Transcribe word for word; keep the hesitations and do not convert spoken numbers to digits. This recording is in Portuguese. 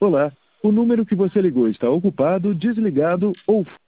Olá, o número que você ligou está ocupado, desligado ou